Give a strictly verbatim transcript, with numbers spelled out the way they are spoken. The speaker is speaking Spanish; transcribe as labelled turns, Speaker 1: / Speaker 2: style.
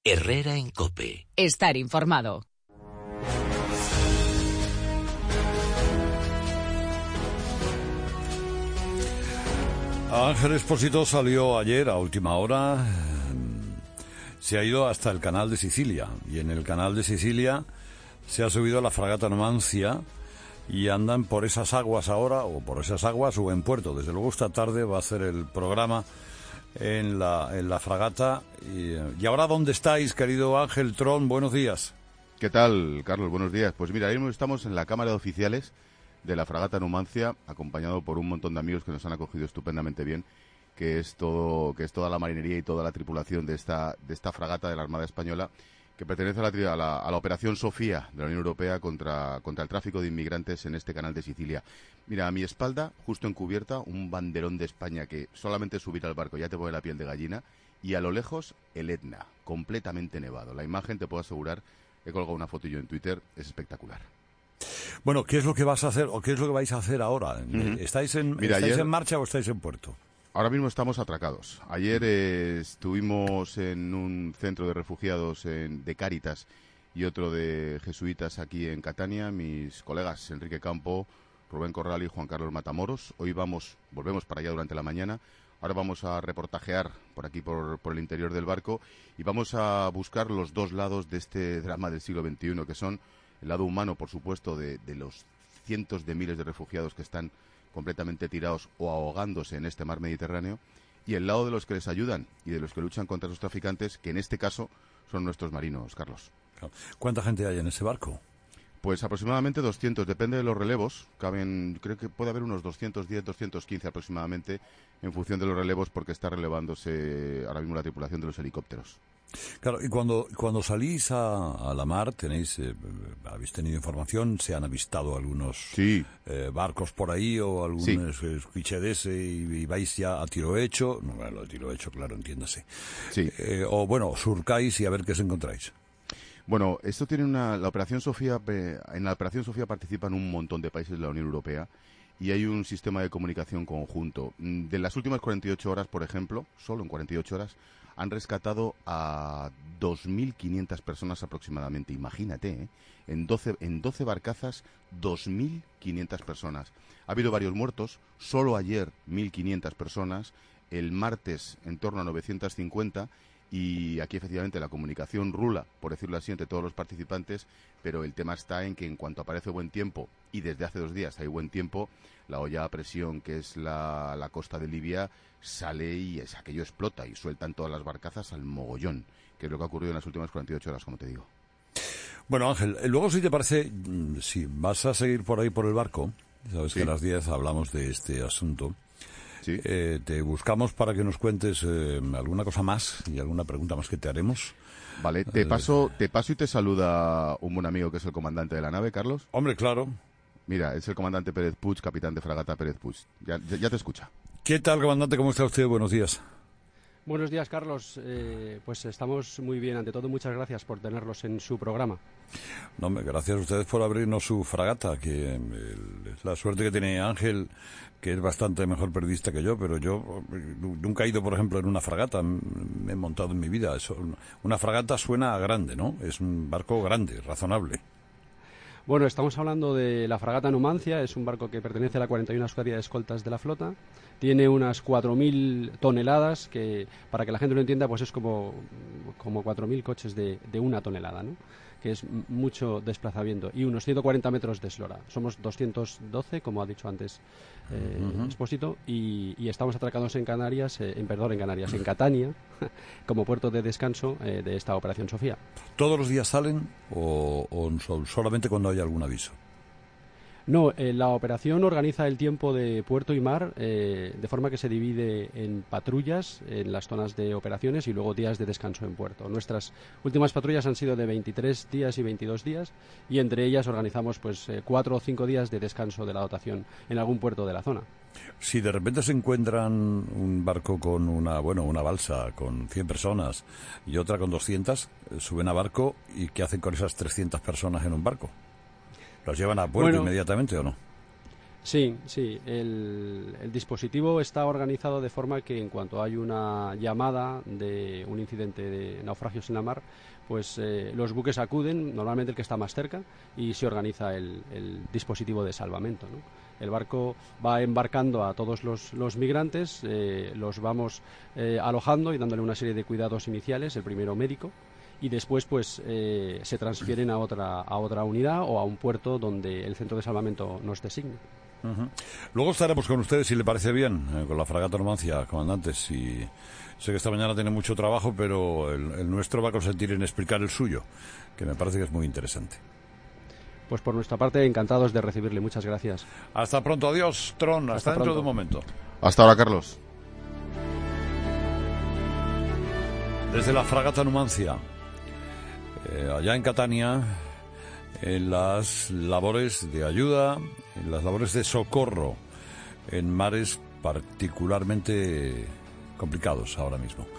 Speaker 1: Herrera en COPE.
Speaker 2: Estar informado.
Speaker 3: Ángel Expósito salió ayer a última hora, se ha ido hasta el canal de Sicilia, y en el canal de Sicilia se ha subido a la fragata Numancia y andan por esas aguas ahora, o por esas aguas o en puerto. Desde luego esta tarde va a hacer el programa en la, en la fragata. Y, y ahora, ¿dónde estáis, querido Ángel Tron? Buenos días.
Speaker 4: ¿Qué tal, Carlos? Buenos días. Pues mira, ahora mismo estamos en la Cámara de Oficiales de la fragata Numancia, acompañado por un montón de amigos que nos han acogido estupendamente bien, que es todo, que es toda la marinería y toda la tripulación de esta, de esta fragata de la Armada Española, que pertenece a la, a la, a la Operación Sofía de la Unión Europea contra, contra el tráfico de inmigrantes en este canal de Sicilia. Mira, a mi espalda, justo en cubierta, un banderón de España que solamente subir al barco ya te pone la piel de gallina, y a lo lejos el Etna, completamente nevado. La imagen, te puedo asegurar, he colgado una foto yo en Twitter, es espectacular.
Speaker 3: Bueno, ¿qué es lo que vas a hacer o qué es lo que vais a hacer ahora? Uh-huh. ¿Estáis, en,
Speaker 4: Mira,
Speaker 3: ¿estáis
Speaker 4: ayer,
Speaker 3: en marcha o estáis en puerto?
Speaker 4: Ahora mismo estamos atracados. Ayer eh, estuvimos en un centro de refugiados en, de Cáritas y otro de jesuitas aquí en Catania, mis colegas Enrique Campo, Rubén Corral y Juan Carlos Matamoros. Hoy vamos, volvemos para allá durante la mañana. Ahora vamos a reportajear por aquí, por, por el interior del barco, y vamos a buscar los dos lados de este drama del siglo veintiuno, que son el lado humano, por supuesto, de, de los cientos de miles de refugiados que están completamente tirados o ahogándose en este mar Mediterráneo, y el lado de los que les ayudan y de los que luchan contra los traficantes, que en este caso son nuestros marinos, Carlos.
Speaker 3: ¿Cuánta gente hay en ese barco?
Speaker 4: Pues aproximadamente doscientos, depende de los relevos. Caben, creo que puede haber unos doscientos diez, doscientos quince aproximadamente, en función de los relevos, porque está relevándose ahora mismo la tripulación de los helicópteros.
Speaker 3: Claro, y cuando cuando salís a, a la mar, tenéis eh, habéis tenido información, se han avistado algunos
Speaker 4: sí.
Speaker 3: eh, barcos por ahí o algunos
Speaker 4: sí.
Speaker 3: esquichedes y, y vais ya a tiro hecho, no, bueno, a tiro hecho, claro, entiéndase.
Speaker 4: Sí.
Speaker 3: Eh, o bueno, surcáis y a ver qué os encontráis.
Speaker 4: Bueno, esto tiene una, la Operación Sofía, en la Operación Sofía participan un montón de países de la Unión Europea y hay un sistema de comunicación conjunto. De las últimas cuarenta y ocho horas, por ejemplo, solo en cuarenta y ocho horas, han rescatado a dos mil quinientas personas aproximadamente. Imagínate, ¿eh? En doce, en doce barcazas, dos mil quinientas personas. Ha habido varios muertos, solo ayer mil quinientas personas, el martes en torno a novecientas cincuenta, y aquí efectivamente la comunicación rula, por decirlo así, entre todos los participantes, pero el tema está en que en cuanto aparece buen tiempo, y desde hace dos días hay buen tiempo, la olla a presión, que es la, la costa de Libia, sale y es, aquello explota y sueltan todas las barcazas al mogollón, que es lo que ha ocurrido en las últimas cuarenta y ocho horas, como te digo.
Speaker 3: Bueno, Ángel, luego si te parece, si vas a seguir por ahí por el barco, sabes sí. que a las diez hablamos de este asunto.
Speaker 4: Sí.
Speaker 3: Eh, te buscamos para que nos cuentes eh, alguna cosa más y alguna pregunta más que te haremos.
Speaker 4: Vale, te eh, paso te paso y te saluda un buen amigo que es el comandante de la nave, Carlos.
Speaker 3: Hombre, claro.
Speaker 4: Mira, es el comandante Pérez Puig, capitán de fragata Pérez Puig. Ya, ya, ya te escucha.
Speaker 3: ¿Qué tal, comandante? ¿Cómo está usted? Buenos días.
Speaker 5: Buenos días, Carlos. Eh, pues estamos muy bien. Ante todo, muchas gracias por tenerlos en su programa.
Speaker 3: No, gracias a ustedes por abrirnos su fragata, que eh, es la suerte que tiene Ángel, que es bastante mejor periodista que yo, pero yo nunca he ido, por ejemplo, en una fragata, me he montado en mi vida. Eso, una fragata suena grande, ¿no? Es un barco grande, razonable.
Speaker 5: Bueno, estamos hablando de la fragata Numancia, es un barco que pertenece a la cuarenta y una Escuadrilla de Escoltas de la Flota, tiene unas cuatro mil toneladas, que para que la gente lo entienda, pues es como, como cuatro mil coches de, de una tonelada, ¿no? Que es mucho desplazamiento, y unos ciento cuarenta metros de eslora. Somos doscientos doce, como ha dicho antes eh, uh-huh. Expósito, y, y estamos atracados en Canarias, eh, en perdón, en Canarias, en Catania, como puerto de descanso eh, de esta Operación Sofía.
Speaker 3: ¿Todos los días salen o, o solamente cuando hay algún aviso?
Speaker 5: No, eh, la operación organiza el tiempo de puerto y mar eh, de forma que se divide en patrullas en las zonas de operaciones y luego días de descanso en puerto. Nuestras últimas patrullas han sido de veintitrés días y veintidós días, y entre ellas organizamos pues eh, cuatro o cinco días de descanso de la dotación en algún puerto de la zona.
Speaker 3: Si de repente se encuentran un barco con una, bueno, una balsa con cien personas y otra con doscientas, suben a barco, ¿y qué hacen con esas trescientas personas en un barco? ¿Los llevan a puerto bueno, inmediatamente o no?
Speaker 5: Sí, sí. El, el dispositivo está organizado de forma que en cuanto hay una llamada de un incidente de naufragios en la mar, pues eh, los buques acuden, normalmente el que está más cerca, y se organiza el, el dispositivo de salvamento, ¿no? El barco va embarcando a todos los, los migrantes, eh, los vamos eh, alojando y dándole una serie de cuidados iniciales, el primero médico, y después pues eh, se transfieren a otra, a otra unidad o a un puerto donde el centro de salvamento nos designe.
Speaker 3: Uh-huh. Luego estaremos con ustedes, si le parece bien, eh, con la fragata Numancia, comandante. Si, sé que esta mañana tiene mucho trabajo, pero el, el nuestro va a consentir en explicar el suyo, que me parece que es muy interesante.
Speaker 5: Pues por nuestra parte, encantados de recibirle. Muchas gracias.
Speaker 3: Hasta pronto. Adiós, Tron. Hasta, Hasta dentro pronto. de un momento.
Speaker 4: Hasta ahora, Carlos.
Speaker 3: Desde la fragata Numancia, eh, allá en Catania, en las labores de ayuda, en las labores de socorro, en mares particularmente complicados ahora mismo.